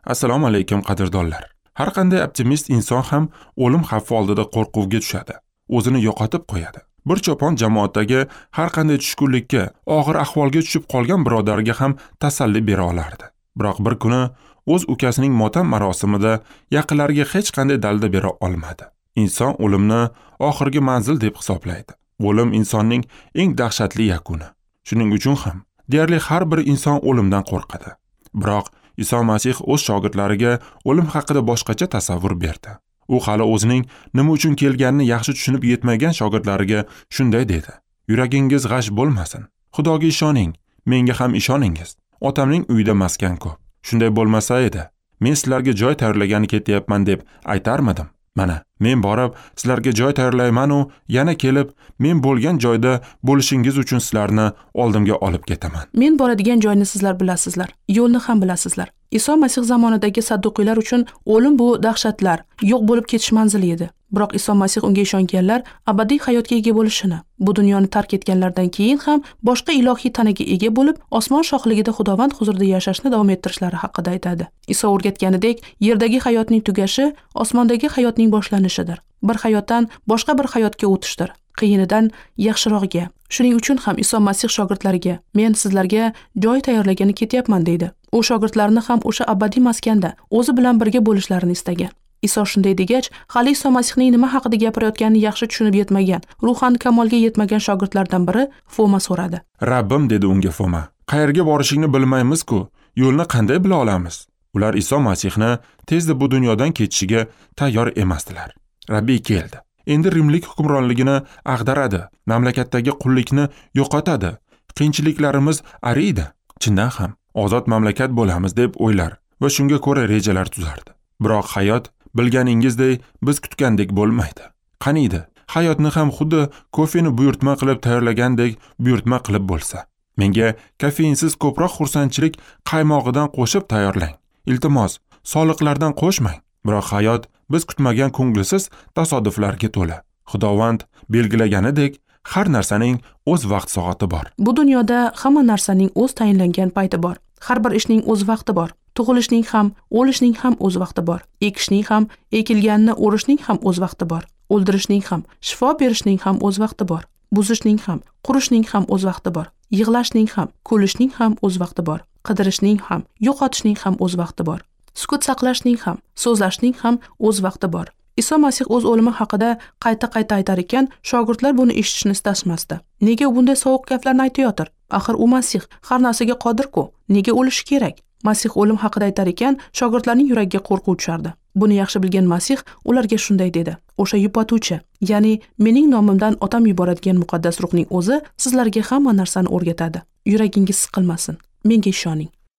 Assalomu alaykum qadrdonlar. Har qanday optimist inson ham o'lim xavfi oldida qo'rquvga tushadi. O'zini yo'qotib qo'yadi. Bir cho'pon jamoatdagi har qanday tushkunlikka, og'ir ahvolga tushib qolgan birodariga ham tasalli bera olardi. Biroq bir kuni o'z ukasining motam marosimida yaqinlariga hech qanday dalda bera olmadi. Inson o'limni oxirgi manzil deb hisoblaydi. O'lim insonning eng dahshatli yakuni. Shuning uchun ham deyarli har bir inson o'limdan qo'rqadi. Biroq Iso Masih o'z shogirdlariga o'lim haqida boshqacha tasavvur berdi. U hali o'zining nima uchun kelganini yaxshi tushunib yetmagan shogirdlariga shunday dedi: "Yuragingiz g'ash bo'lmasin. Xudoga ishoning, menga ham ishoningiz. Otamning uyida maskan ko'p. Shunday bo'lmasa edi, men sizlarga joy tayyorlagani ketyapman deb aytarmidim. Mana, men borib sizlarga joy tayyorlayman u yana kelib, men bo'lgan joyda bo'lishingiz uchun sizlarni oldimga olib ketaman." Men boradigan joyni sizlar bilasizlar, yo'lni ham bilasizlar. Iso Masih zamonidagi sadduqiylar uchun o'lim bu dahshatlar, yo'q bo'lib ketish manzili edi. Biroq Iso Masih unga ishonganlar abadiy hayotga ega bo'lishini, bu dunyoni tark etganlardan keyin ham boshqa ilohiy tanaga ega bo'lib, osmon shohligida Xudovand huzurida yashashni davom ettirishlari haqida aytadi. Iso o'rgatganidek, yerdagi hayotning tugashi osmondagi hayotning boshlanishidir. Bir hayotdan boshqa bir hayotga o'tishdir. Qiyinidan yaxshirog'iga. Shuning uchun ham Iso Masih shogirdlariga: "Men sizlarga joy tayyorlagani ketyapman" deydi. U shogirdlarni ham o'sha abadiy maskanda o'zi bilan birga bo'lishlarini istagan. Iso shunday degach, hali Iso Masihning nima haqida gapirayotganini yaxshi tushunib yetmagan, ruhan kamolga yetmagan shogirdlardan biri Foma so'radi. "Rabbim", dedi unga Foma, "qayerga borishingni bilmaymiz-ku, yo'lni qanday bila olamiz?" Ular Iso Masihni tezda bu dunyodan ketishiga tayyor emasdilar. Rabbiy keldi. Endi Rimlik hukmronligini ag'daradi, mamlakatdagi qullikni yo'qotadi, qiyinchiliklarimiz ariydi. Chindan ham ozod mamlakat bo'lamiz deb o'ylar va shunga ko'ra rejalar tuzardi. Biroq hayot bilganingizdek biz kutgandek bo'lmaydi. Qaniydi, hayotni ham xuddi kofeni buyurtma qilib tayyorlagandek buyurtma qilib bo'lsa. Menga kofeinsiz ko'proq xursandchilik qaymog'idan qo'shib tayyorlang. Iltimos, soliqlardan qo'shmang. Biroq hayot biz kutmagan ko'ngilsiz tasodiflarga to'la. Xudovand belgilaganidek har narsaning o'z vaqt soati bor. Bu dunyoda hamma narsaning o'z tayinlangan payti bor. Har bir ishning o'z vaqti bor. Tug'ilishning ham, o'lishning ham o'z vaqti bor. Ekishning ham, ekilganini o'rishning ham o'z vaqti bor. O'ldirishning ham, shifo berishning ham o'z vaqti bor. Buzishning ham, qurishning ham o'z vaqti bor. Yig'lashning ham, kulishning ham o'z vaqti bor. Qidirishning ham, yo'qotishning ham o'z vaqti bor. Sukut saqlashning ham, so'zlashning ham o'z vaqti bor. Iso Masih o'z o'limi haqida qayta aytar ekan, shogirdlar buni eshitishni istashmasdi. Nega u bunday sovuq gaplarni aytayotir? Axir u Masih har narsaga qodir-ku. Nega o'lishi kerak? Masih o'lim haqida aytar ekan, shogirdlarning yuragiga qo'rquv tushardi. Buni yaxshi bilgan Masih ularga shunday dedi: "O'sha yupatuvchi, ya'ni mening nomimdan otam yuboradigan muqaddas ruhning o'zi sizlarga hamma narsani o'rgatadi. Yuragingiz siqilmasin. Menga ishoning."